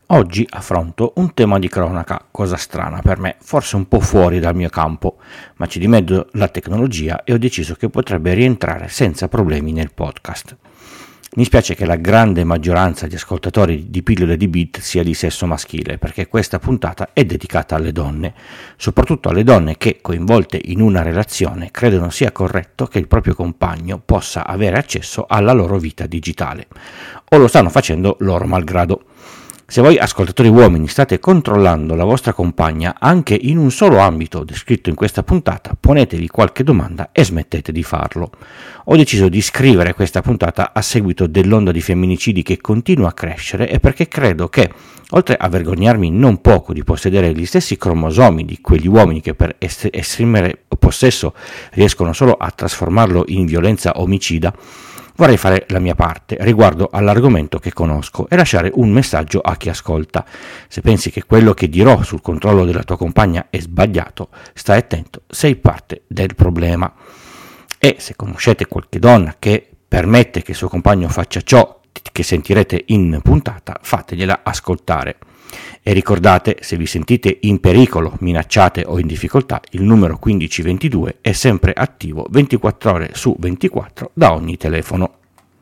Oggi affronto un tema di cronaca, cosa strana per me, forse un po' fuori dal mio campo, ma ci dimezzo la tecnologia e ho deciso che potrebbe rientrare senza problemi nel podcast. Mi spiace che la grande maggioranza di ascoltatori di Pillole di Bit sia di sesso maschile, perché questa puntata è dedicata alle donne, soprattutto alle donne che, coinvolte in una relazione, credono sia corretto che il proprio compagno possa avere accesso alla loro vita digitale, o lo stanno facendo loro malgrado. Se voi ascoltatori uomini state controllando la vostra compagna anche in un solo ambito descritto in questa puntata, ponetevi qualche domanda e smettete di farlo. Ho deciso di scrivere questa puntata a seguito dell'onda di femminicidi che continua a crescere e perché credo che, oltre a vergognarmi non poco di possedere gli stessi cromosomi di quegli uomini che per esprimere possesso riescono solo a trasformarlo in violenza omicida, vorrei fare la mia parte riguardo all'argomento che conosco e lasciare un messaggio a chi ascolta. Se pensi che quello che dirò sul controllo della tua compagna è sbagliato, stai attento, sei parte del problema. E se conoscete qualche donna che permette che il suo compagno faccia ciò che sentirete in puntata, fategliela ascoltare. E ricordate, se vi sentite in pericolo, minacciate o in difficoltà, il numero 1522 è sempre attivo 24 ore su 24 da ogni telefono.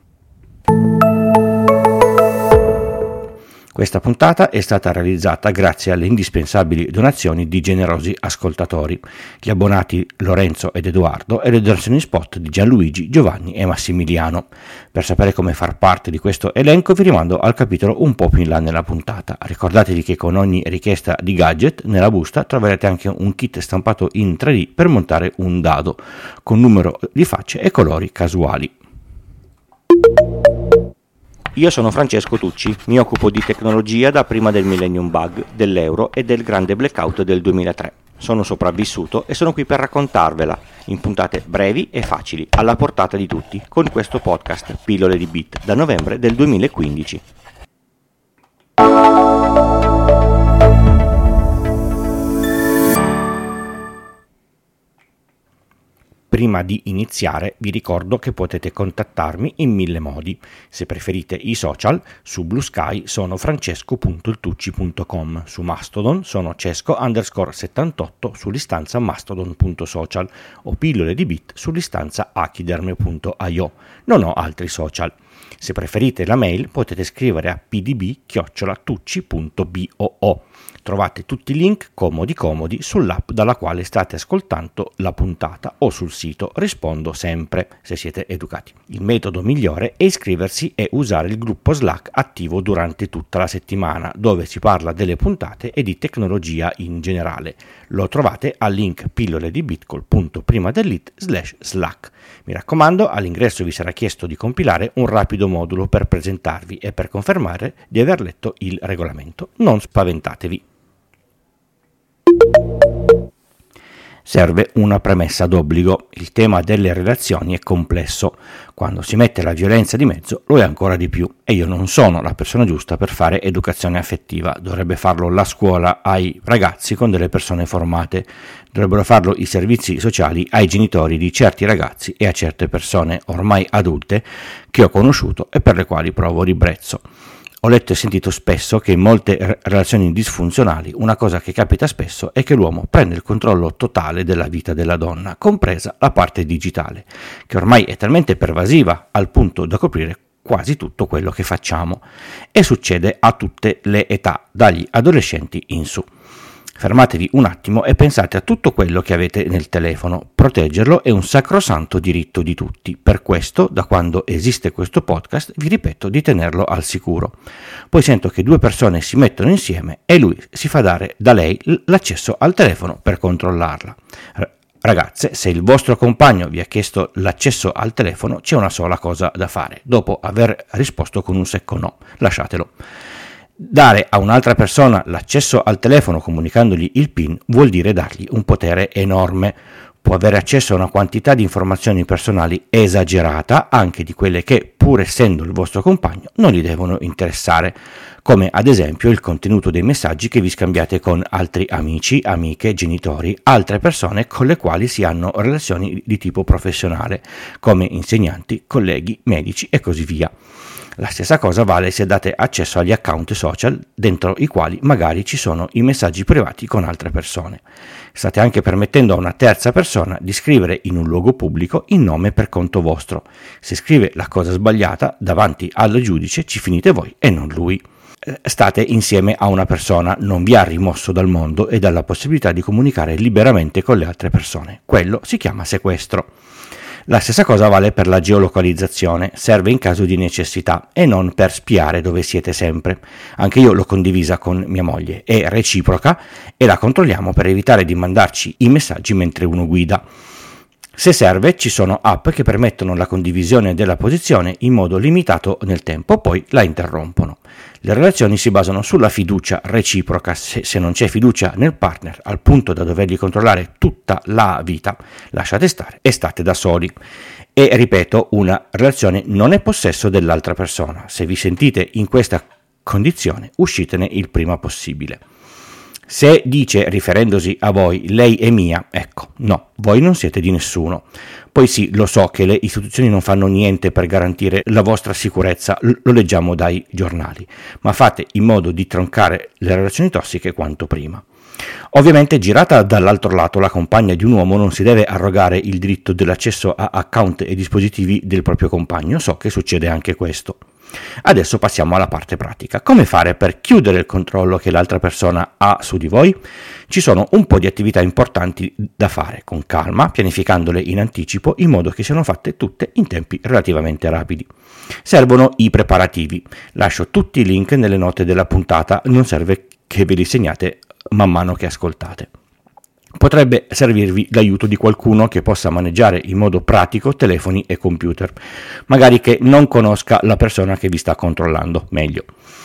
Questa puntata è stata realizzata grazie alle indispensabili donazioni di generosi ascoltatori, gli abbonati Lorenzo ed Edoardo e le donazioni spot di Gianluigi, Giovanni e Massimiliano. Per sapere come far parte di questo elenco vi rimando al capitolo un po' più in là nella puntata. Ricordatevi che con ogni richiesta di gadget nella busta troverete anche un kit stampato in 3D per montare un dado, con numero di facce e colori casuali. Io sono Francesco Tucci, mi occupo di tecnologia da prima del Millennium Bug, dell'euro e del grande blackout del 2003. Sono sopravvissuto e sono qui per raccontarvela, in puntate brevi e facili, alla portata di tutti, con questo podcast Pillole di Bit, da novembre del 2015. Prima di iniziare vi ricordo che potete contattarmi in 1000 modi. Se preferite i social, su Blue Sky sono francesco.iltucci.com, su Mastodon sono cesco_78 sull'istanza mastodon.social o pillole di bit sull'istanza achiderme.io. Non ho altri social. Se preferite la mail potete scrivere a pdb@tucci.boo. Trovate tutti i link comodi sull'app dalla quale state ascoltando la puntata o sul sito. Rispondo sempre, se siete educati. Il metodo migliore è iscriversi e usare il gruppo Slack attivo durante tutta la settimana, dove si parla delle puntate e di tecnologia in generale. Lo trovate al link pilloledibit.primadellit/Slack. Mi raccomando, all'ingresso vi sarà chiesto di compilare un rapido modulo per presentarvi e per confermare di aver letto il regolamento. Non spaventatevi. Serve una premessa d'obbligo. Il tema delle relazioni è complesso. Quando si mette la violenza di mezzo lo è ancora di più e io non sono la persona giusta per fare educazione affettiva. Dovrebbe farlo la scuola ai ragazzi con delle persone formate. Dovrebbero farlo i servizi sociali ai genitori di certi ragazzi e a certe persone ormai adulte che ho conosciuto e per le quali provo ribrezzo. Ho letto e sentito spesso che in molte relazioni disfunzionali una cosa che capita spesso è che l'uomo prende il controllo totale della vita della donna, compresa la parte digitale, che ormai è talmente pervasiva al punto da coprire quasi tutto quello che facciamo, e succede a tutte le età, dagli adolescenti in su. Fermatevi un attimo e pensate a tutto quello che avete nel telefono. Proteggerlo è un sacrosanto diritto di tutti. Per questo, da quando esiste questo podcast, vi ripeto di tenerlo al sicuro. Poi sento che due persone si mettono insieme e lui si fa dare da lei l'accesso al telefono per controllarla. Ragazze, se il vostro compagno vi ha chiesto l'accesso al telefono, c'è una sola cosa da fare. Dopo aver risposto con un secco no, lasciatelo. Dare a un'altra persona l'accesso al telefono comunicandogli il PIN vuol dire dargli un potere enorme. Può avere accesso a una quantità di informazioni personali esagerata, anche di quelle che, pur essendo il vostro compagno, non gli devono interessare, come ad esempio il contenuto dei messaggi che vi scambiate con altri amici, amiche, genitori, altre persone con le quali si hanno relazioni di tipo professionale, come insegnanti, colleghi, medici e così via. La stessa cosa vale se date accesso agli account social dentro i quali magari ci sono i messaggi privati con altre persone. State anche permettendo a una terza persona di scrivere in un luogo pubblico il nome per conto vostro. Se scrive la cosa sbagliata davanti al giudice ci finite voi e non lui. State insieme a una persona, non vi ha rimosso dal mondo e dalla possibilità di comunicare liberamente con le altre persone. Quello si chiama sequestro. La stessa cosa vale per la geolocalizzazione, serve in caso di necessità e non per spiare dove siete sempre. Anche io l'ho condivisa con mia moglie, è reciproca e la controlliamo per evitare di mandarci i messaggi mentre uno guida. Se serve, ci sono app che permettono la condivisione della posizione in modo limitato nel tempo, poi la interrompono. Le relazioni si basano sulla fiducia reciproca. Se non c'è fiducia nel partner al punto da dovergli controllare tutta la vita, lasciate stare e state da soli. E ripeto, una relazione non è possesso dell'altra persona. Se vi sentite in questa condizione, uscitene il prima possibile. Se dice, riferendosi a voi, lei è mia, ecco, no, voi non siete di nessuno. Poi sì, lo so che le istituzioni non fanno niente per garantire la vostra sicurezza, lo leggiamo dai giornali, ma fate in modo di troncare le relazioni tossiche quanto prima. Ovviamente, girata dall'altro lato, la compagna di un uomo non si deve arrogare il diritto dell'accesso a account e dispositivi del proprio compagno, so che succede anche questo. Adesso passiamo alla parte pratica. Come fare per chiudere il controllo che l'altra persona ha su di voi? Ci sono un po' di attività importanti da fare con calma, pianificandole in anticipo in modo che siano fatte tutte in tempi relativamente rapidi. Servono i preparativi. Lascio tutti i link nelle note della puntata, non serve che ve li segnate man mano che ascoltate. Potrebbe servirvi l'aiuto di qualcuno che possa maneggiare in modo pratico telefoni e computer, magari che non conosca la persona che vi sta controllando meglio.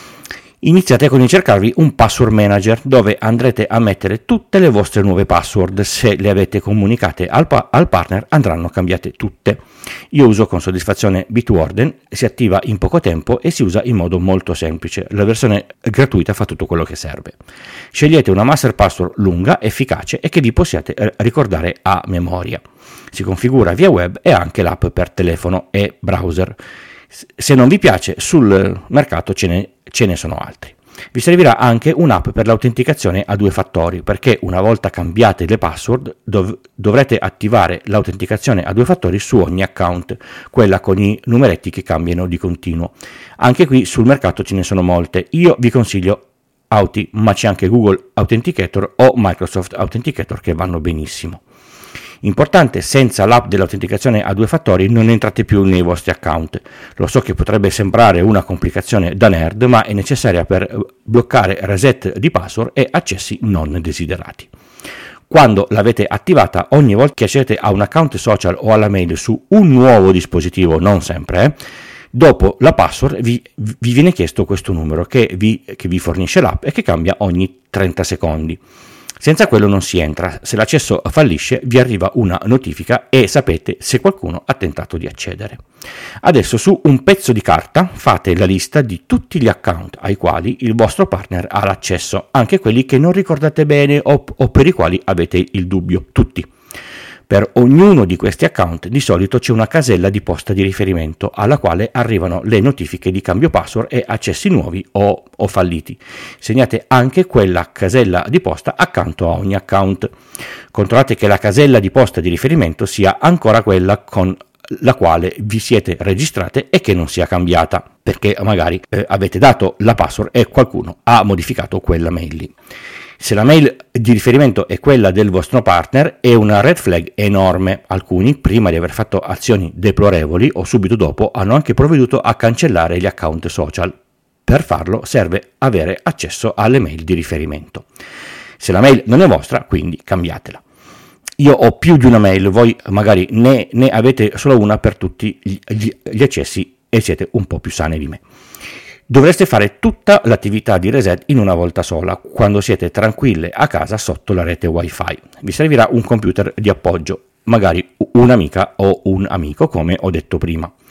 Iniziate con il cercarvi un password manager dove andrete a mettere tutte le vostre nuove password. Se le avete comunicate al partner andranno cambiate tutte. Io uso con soddisfazione Bitwarden, si attiva in poco tempo e si usa in modo molto semplice. La versione gratuita fa tutto quello che serve. Scegliete una master password lunga, efficace e che vi possiate ricordare a memoria. Si configura via web e anche l'app per telefono e browser. Se non vi piace, sul mercato ce ne sono altri. Vi servirà anche un'app per l'autenticazione a 2 fattori, perché una volta cambiate le password dovrete attivare l'autenticazione a 2 fattori su ogni account, quella con i numeretti che cambiano di continuo. Anche qui sul mercato ce ne sono molte. Io vi consiglio Auth, ma c'è anche Google Authenticator o Microsoft Authenticator che vanno benissimo. Importante, senza l'app dell'autenticazione a 2 fattori non entrate più nei vostri account. Lo so che potrebbe sembrare una complicazione da nerd, ma è necessaria per bloccare reset di password e accessi non desiderati. Quando l'avete attivata, ogni volta che accedete a un account social o alla mail su un nuovo dispositivo, non sempre, dopo la password vi viene chiesto questo numero che vi fornisce l'app e che cambia ogni 30 secondi. Senza quello non si entra. Se l'accesso fallisce vi arriva una notifica e sapete se qualcuno ha tentato di accedere. Adesso su un pezzo di carta fate la lista di tutti gli account ai quali il vostro partner ha l'accesso, anche quelli che non ricordate bene o per i quali avete il dubbio, tutti. Per ognuno di questi account di solito c'è una casella di posta di riferimento alla quale arrivano le notifiche di cambio password e accessi nuovi o falliti. Segnate anche quella casella di posta accanto a ogni account. Controllate che la casella di posta di riferimento sia ancora quella con la quale vi siete registrate e che non sia cambiata, perché magari avete dato la password e qualcuno ha modificato quella mail lì. Se la mail di riferimento è quella del vostro partner è una red flag enorme. Alcuni, prima di aver fatto azioni deplorevoli o subito dopo, hanno anche provveduto a cancellare gli account social. Per farlo serve avere accesso alle mail di riferimento. Se la mail non è vostra, quindi cambiatela. Io ho più di una mail, voi magari ne avete solo una per tutti gli accessi e siete un po' più sani di me. Dovreste fare tutta l'attività di reset in una volta sola, quando siete tranquille a casa sotto la rete wifi. Vi servirà un computer di appoggio, magari un'amica o un amico, come ho detto prima.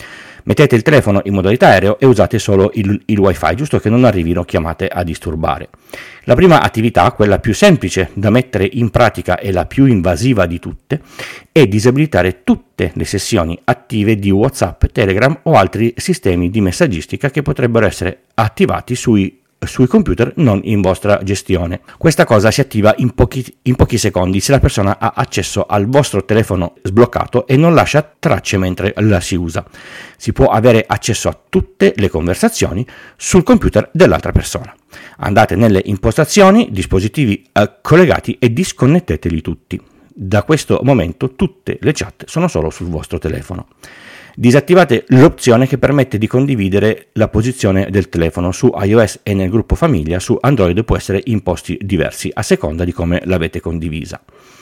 Mettete il telefono in modalità aereo e usate solo il wifi, giusto che non arrivino chiamate a disturbare. La prima attività, quella più semplice da mettere in pratica e la più invasiva di tutte, è disabilitare tutte le sessioni attive di WhatsApp, Telegram o altri sistemi di messaggistica che potrebbero essere attivati sui computer non in vostra gestione. Questa cosa si attiva in pochi secondi se la persona ha accesso al vostro telefono sbloccato e non lascia tracce mentre la si usa. Si può avere accesso a tutte le conversazioni sul computer dell'altra persona. Andate nelle impostazioni, dispositivi collegati e disconnetteteli tutti. Da questo momento tutte le chat sono solo sul vostro telefono. Disattivate l'opzione che permette di condividere la posizione del telefono. Su iOS e nel gruppo famiglia, su Android può essere in posti diversi a seconda di come l'avete condivisa.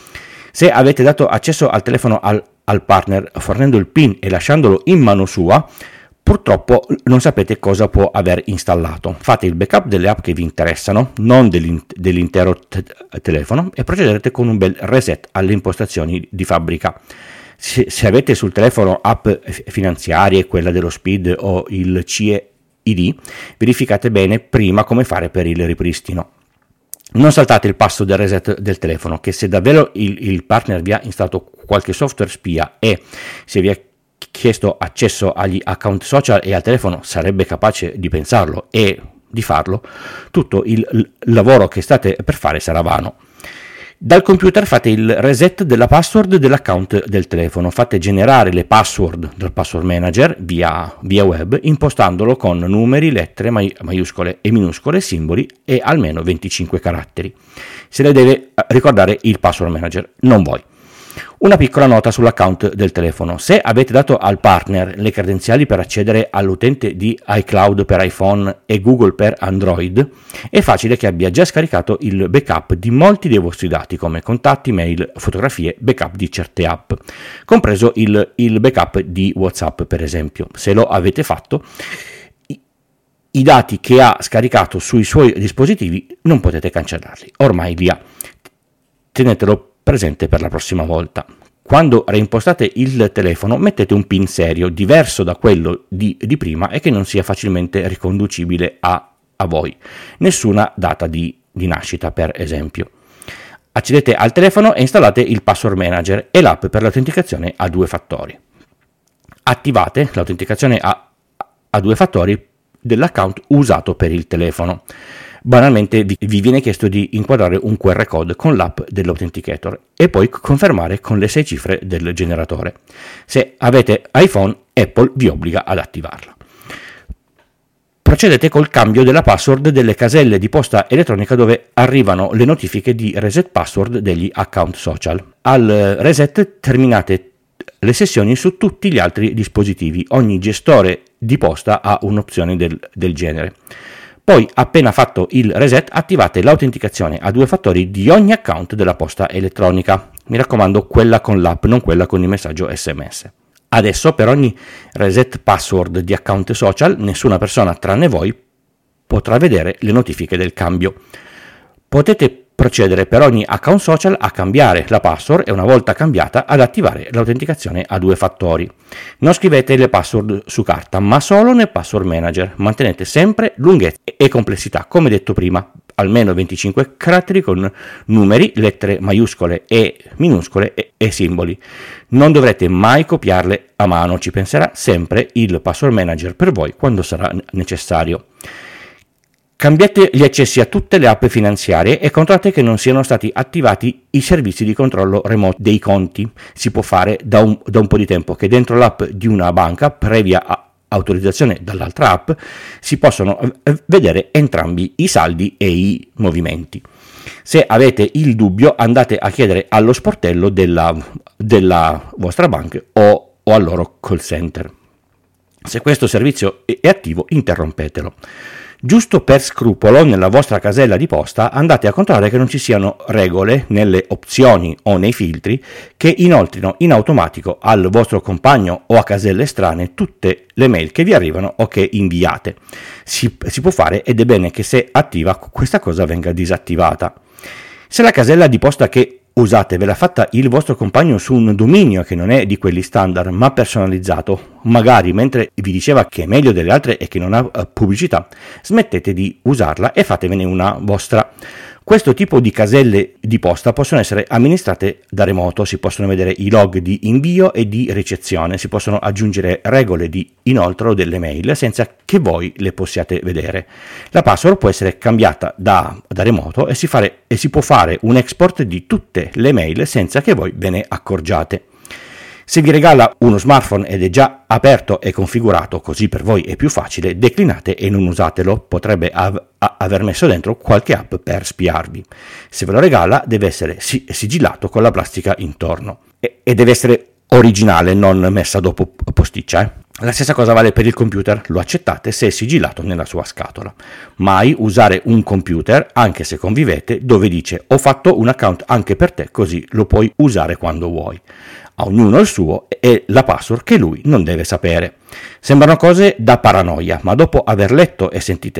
Se avete dato accesso al telefono al partner fornendo il PIN e lasciandolo in mano sua, purtroppo non sapete cosa può aver installato. Fate il backup delle app che vi interessano, non dell'intero telefono, e procederete con un bel reset alle impostazioni di fabbrica. Se avete sul telefono app finanziarie, quella dello SPID o il CEID, verificate bene prima come fare per il ripristino. Non saltate il passo del reset del telefono, che se davvero il partner vi ha installato qualche software spia e se vi ha chiesto accesso agli account social e al telefono sarebbe capace di pensarlo e di farlo, tutto il lavoro che state per fare sarà vano. Dal computer fate il reset della password dell'account del telefono, fate generare le password dal password manager via web, impostandolo con numeri, lettere, maiuscole e minuscole, simboli e almeno 25 caratteri. Se ne deve ricordare il password manager, non voi. Una piccola nota sull'account del telefono: se avete dato al partner le credenziali per accedere all'utente di iCloud per iPhone e Google per Android, è facile che abbia già scaricato il backup di molti dei vostri dati come contatti, mail, fotografie, backup di certe app, compreso il backup di WhatsApp per esempio. Se lo avete fatto, i dati che ha scaricato sui suoi dispositivi non potete cancellarli, ormai li ha. Tenetelo presente per la prossima volta. Quando reimpostate il telefono, mettete un PIN serio, diverso da quello di prima e che non sia facilmente riconducibile a voi. Nessuna data di nascita, per esempio. Accedete al telefono e installate il password manager e l'app per l'autenticazione a 2 fattori. Attivate l'autenticazione a 2 fattori dell'account usato per il telefono. Banalmente vi viene chiesto di inquadrare un QR code con l'app dell'Authenticator e poi confermare con le 6 cifre del generatore. Se avete iPhone, Apple vi obbliga ad attivarla. Procedete col cambio della password delle caselle di posta elettronica dove arrivano le notifiche di reset password degli account social. Al reset terminate le sessioni su tutti gli altri dispositivi. Ogni gestore di posta ha un'opzione del genere. Poi, appena fatto il reset, attivate l'autenticazione a 2 fattori di ogni account della posta elettronica. Mi raccomando, quella con l'app, non quella con il messaggio SMS. Adesso, per ogni reset password di account social, nessuna persona tranne voi potrà vedere le notifiche del cambio. Potete procedere per ogni account social a cambiare la password e una volta cambiata ad attivare l'autenticazione a 2 fattori. Non scrivete le password su carta, ma solo nel password manager. Mantenete sempre lunghezza e complessità, come detto prima, almeno 25 caratteri con numeri, lettere maiuscole e minuscole e simboli. Non dovrete mai copiarle a mano, ci penserà sempre il password manager per voi quando sarà necessario. Cambiate gli accessi a tutte le app finanziarie e controllate che non siano stati attivati i servizi di controllo remoto dei conti. Si può fare da un po' di tempo che dentro l'app di una banca, previa autorizzazione dall'altra app, si possono vedere entrambi i saldi e i movimenti. Se avete il dubbio, andate a chiedere allo sportello della vostra banca o al loro call center. Se questo servizio è attivo, interrompetelo. Giusto per scrupolo, nella vostra casella di posta andate a controllare che non ci siano regole nelle opzioni o nei filtri che inoltrino in automatico al vostro compagno o a caselle estranee tutte le mail che vi arrivano o che inviate. Si può fare ed è bene che se attiva questa cosa venga disattivata. Se la casella di posta che usate ve l'ha fatta il vostro compagno su un dominio che non è di quelli standard ma personalizzato, magari mentre vi diceva che è meglio delle altre e che non ha pubblicità, smettete di usarla e fatevene una vostra. Questo tipo di caselle di posta possono essere amministrate da remoto, si possono vedere i log di invio e di ricezione, si possono aggiungere regole di inoltro delle mail senza che voi le possiate vedere. La password può essere cambiata da remoto e si può fare un export di tutte le mail senza che voi ve ne accorgiate. Se vi regala uno smartphone ed è già aperto e configurato, così per voi è più facile, declinate e non usatelo, potrebbe aver messo dentro qualche app per spiarvi. Se ve lo regala deve essere sigillato con la plastica intorno e deve essere originale, non messa dopo posticcia. La stessa cosa vale per il computer, lo accettate se è sigillato nella sua scatola. Mai usare un computer, anche se convivete, dove dice ho fatto un account anche per te, così lo puoi usare quando vuoi. A ognuno il suo e la password che lui non deve sapere. Sembrano cose da paranoia, ma dopo aver letto e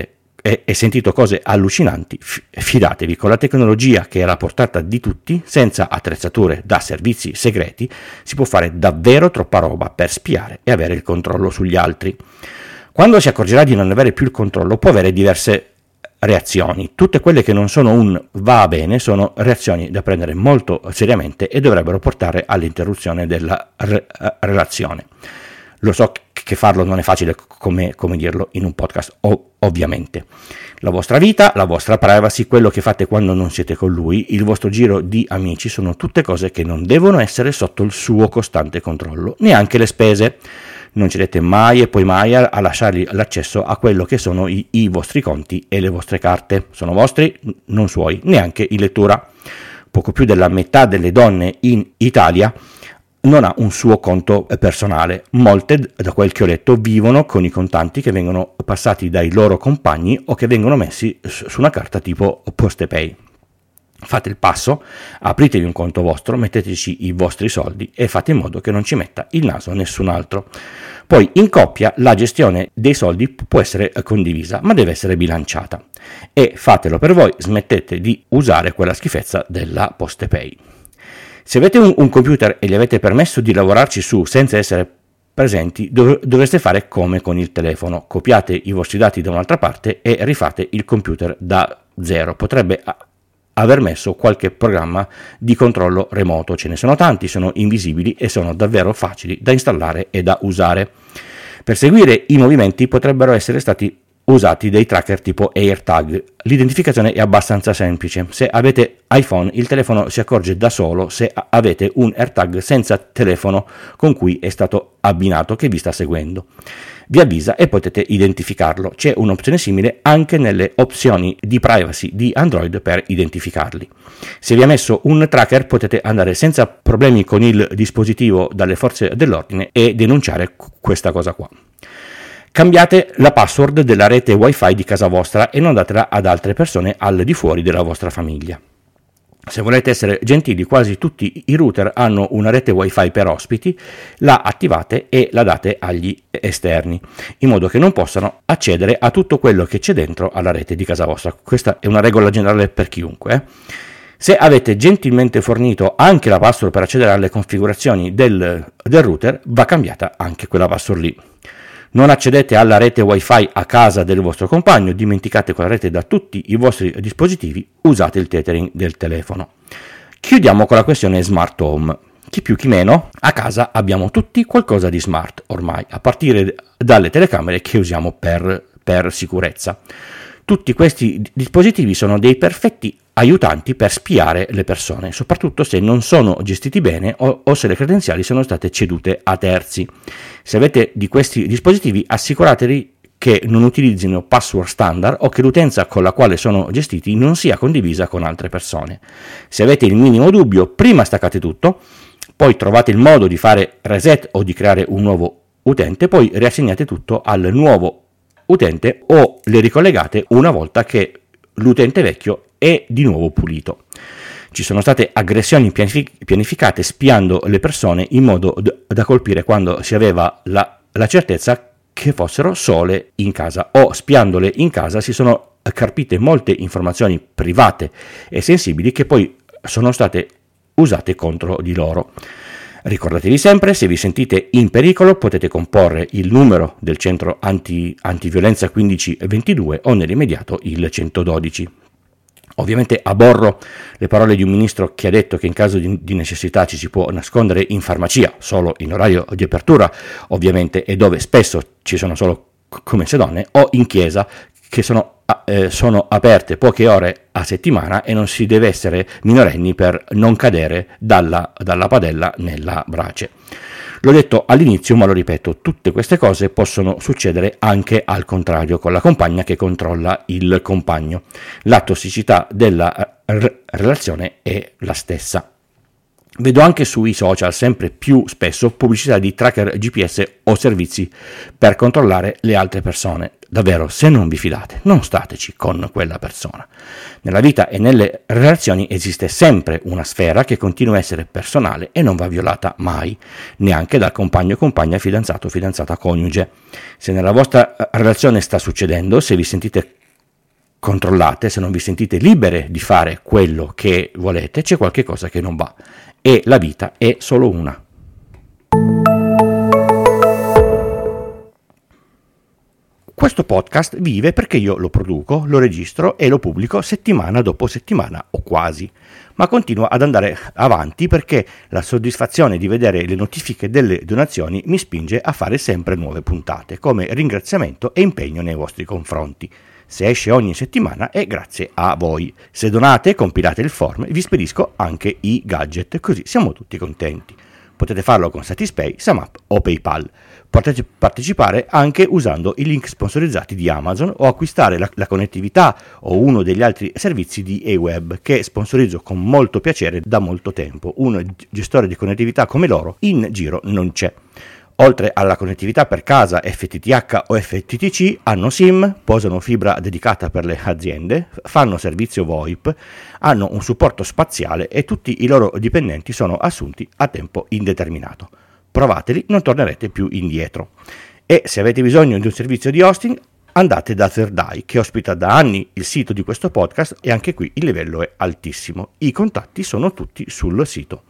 sentito cose allucinanti, fidatevi, con la tecnologia che è alla portata di tutti, senza attrezzature da servizi segreti, si può fare davvero troppa roba per spiare e avere il controllo sugli altri. Quando si accorgerà di non avere più il controllo, può avere diverse reazioni. Tutte quelle che non sono un va bene sono reazioni da prendere molto seriamente e dovrebbero portare all'interruzione della relazione. Lo so che farlo non è facile come dirlo in un podcast, ovviamente. La vostra vita, la vostra privacy, quello che fate quando non siete con lui, il vostro giro di amici sono tutte cose che non devono essere sotto il suo costante controllo, neanche le spese. Non cedete mai e poi mai a lasciargli l'accesso a quello che sono i vostri conti e le vostre carte. Sono vostri, non suoi, neanche in lettura. Poco più della metà delle donne in Italia non ha un suo conto personale. Molte, da quel che ho letto, vivono con i contanti che vengono passati dai loro compagni o che vengono messi su una carta tipo PostePay. Fate il passo, apritevi un conto vostro, metteteci i vostri soldi e fate in modo che non ci metta il naso nessun altro. Poi in coppia la gestione dei soldi può essere condivisa, ma deve essere bilanciata. E fatelo per voi, smettete di usare quella schifezza della PostePay. Se avete un computer e gli avete permesso di lavorarci su senza essere presenti, dovreste fare come con il telefono. Copiate i vostri dati da un'altra parte e rifate il computer da zero. Potrebbe aver messo qualche programma di controllo remoto. Ce ne sono tanti, sono invisibili e sono davvero facili da installare e da usare. Per seguire i movimenti potrebbero essere stati usati dei tracker tipo AirTag. L'identificazione è abbastanza semplice. Se avete iPhone, il telefono si accorge da solo se avete un AirTag senza telefono con cui è stato abbinato che vi sta seguendo. Vi avvisa e potete identificarlo. C'è un'opzione simile anche nelle opzioni di privacy di Android per identificarli. Se vi ha messo un tracker potete andare senza problemi con il dispositivo dalle forze dell'ordine e denunciare questa cosa qua. Cambiate la password della rete wifi di casa vostra e non datela ad altre persone al di fuori della vostra famiglia. Se volete essere gentili, quasi tutti i router hanno una rete wifi per ospiti, la attivate e la date agli esterni, in modo che non possano accedere a tutto quello che c'è dentro alla rete di casa vostra. Questa è una regola generale per chiunque. Se avete gentilmente fornito anche la password per accedere alle configurazioni del router, va cambiata anche quella password lì. Non accedete alla rete wifi a casa del vostro compagno, dimenticate quella rete da tutti i vostri dispositivi, usate il tethering del telefono. Chiudiamo con la questione smart home. Chi più chi meno, a casa abbiamo tutti qualcosa di smart ormai, a partire dalle telecamere che usiamo per sicurezza. Tutti questi dispositivi sono dei perfetti aiutanti per spiare le persone, soprattutto se non sono gestiti bene o se le credenziali sono state cedute a terzi. Se avete di questi dispositivi, assicuratevi che non utilizzino password standard o che l'utenza con la quale sono gestiti non sia condivisa con altre persone. Se avete il minimo dubbio, prima staccate tutto, poi trovate il modo di fare reset o di creare un nuovo utente, poi riassegnate tutto al nuovo utente o le ricollegate una volta che l'utente vecchio è di nuovo pulito. Ci sono state aggressioni pianificate spiando le persone in modo da colpire quando si aveva la certezza che fossero sole in casa, o spiandole in casa si sono carpite molte informazioni private e sensibili che poi sono state usate contro di loro. Ricordatevi sempre, se vi sentite in pericolo potete comporre il numero del centro antiviolenza 1522 o nell'immediato il 112. Ovviamente aborro le parole di un ministro che ha detto che in caso di necessità ci si può nascondere in farmacia, solo in orario di apertura ovviamente, e dove spesso ci sono solo commesse donne, o in chiesa, che sono aperte poche ore a settimana e non si deve essere minorenni per non cadere dalla padella nella brace. L'ho detto all'inizio, ma lo ripeto, tutte queste cose possono succedere anche al contrario, con la compagna che controlla il compagno. La tossicità della relazione è la stessa. Vedo anche sui social sempre più spesso pubblicità di tracker GPS o servizi per controllare le altre persone. Davvero, se non vi fidate, non stateci con quella persona. Nella vita e nelle relazioni esiste sempre una sfera che continua a essere personale e non va violata mai, neanche dal compagno, compagna, fidanzato, fidanzata, coniuge. Se nella vostra relazione sta succedendo, se vi sentite controllate, se non vi sentite libere di fare quello che volete, c'è qualche cosa che non va. E la vita è solo una. Questo podcast vive perché io lo produco, lo registro e lo pubblico settimana dopo settimana o quasi, ma continua ad andare avanti perché la soddisfazione di vedere le notifiche delle donazioni mi spinge a fare sempre nuove puntate come ringraziamento e impegno nei vostri confronti. Se esce ogni settimana è grazie a voi. Se donate, compilate il form, vi spedisco anche i gadget, così siamo tutti contenti. Potete farlo con Satispay, SumUp o PayPal. Potete partecipare anche usando i link sponsorizzati di Amazon o acquistare la connettività o uno degli altri servizi di Aweeb che sponsorizzo con molto piacere da molto tempo. Un gestore di connettività come loro in giro non c'è. Oltre alla connettività per casa FTTH o FTTC, hanno SIM, posano fibra dedicata per le aziende, fanno servizio VoIP, hanno un supporto spaziale e tutti i loro dipendenti sono assunti a tempo indeterminato. Provateli, non tornerete più indietro. E se avete bisogno di un servizio di hosting, andate da Thirdeye, che ospita da anni il sito di questo podcast e anche qui il livello è altissimo. I contatti sono tutti sul sito.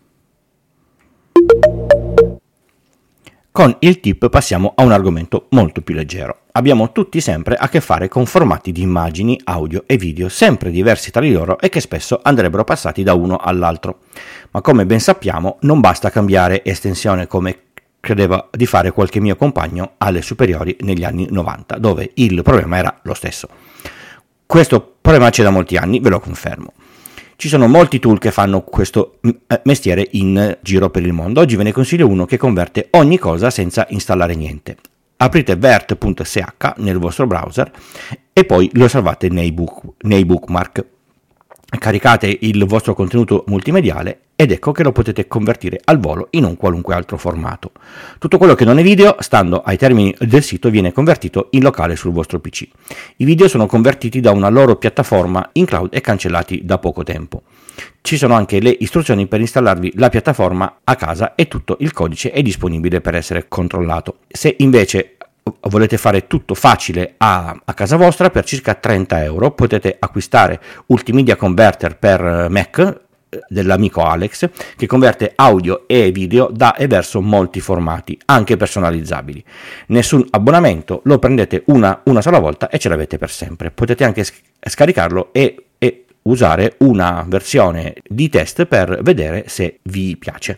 Con il tip passiamo a un argomento molto più leggero. Abbiamo tutti sempre a che fare con formati di immagini, audio e video sempre diversi tra di loro e che spesso andrebbero passati da uno all'altro. Ma come ben sappiamo non basta cambiare estensione come credeva di fare qualche mio compagno alle superiori negli anni 90, dove il problema era lo stesso. Questo problema c'è da molti anni, ve lo confermo. Ci sono molti tool che fanno questo mestiere in giro per il mondo. Oggi ve ne consiglio uno che converte ogni cosa senza installare niente. Aprite vert.ch nel vostro browser e poi lo salvate nei bookmark. Caricate il vostro contenuto multimediale ed ecco che lo potete convertire al volo in un qualunque altro formato. Tutto quello che non è video, stando ai termini del sito, viene convertito in locale sul vostro PC. I video sono convertiti da una loro piattaforma in cloud e cancellati da poco tempo. Ci sono anche le istruzioni per installarvi la piattaforma a casa e tutto il codice è disponibile per essere controllato. Se invece volete fare tutto facile a casa vostra, per circa 30 euro potete acquistare Ultimedia Converter per Mac dell'amico Alex, che converte audio e video da e verso molti formati, anche personalizzabili. Nessun abbonamento, lo prendete una sola volta e ce l'avete per sempre. Potete anche scaricarlo e usare una versione di test per vedere se vi piace.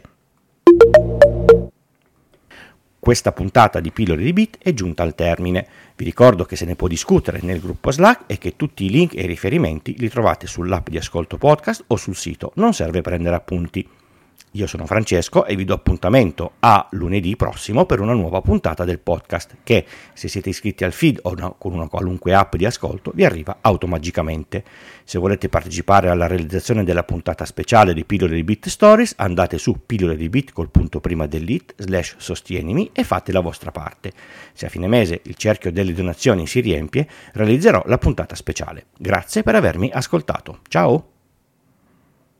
Questa puntata di Pillole di Bit è giunta al termine. Vi ricordo che se ne può discutere nel gruppo Slack e che tutti i link e i riferimenti li trovate sull'app di Ascolto Podcast o sul sito. Non serve prendere appunti. Io sono Francesco e vi do appuntamento a lunedì prossimo per una nuova puntata del podcast che, se siete iscritti al feed o con una qualunque app di ascolto, vi arriva automaticamente. Se volete partecipare alla realizzazione della puntata speciale di Pillole di Bit Stories, andate su Pillole di Bit col punto prima dell'it /sostienimi e fate la vostra parte. Se a fine mese il cerchio delle donazioni si riempie, realizzerò la puntata speciale. Grazie per avermi ascoltato. Ciao!